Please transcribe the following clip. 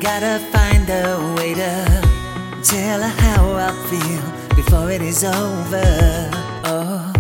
gotta find a way to tell her how I feel before it is over.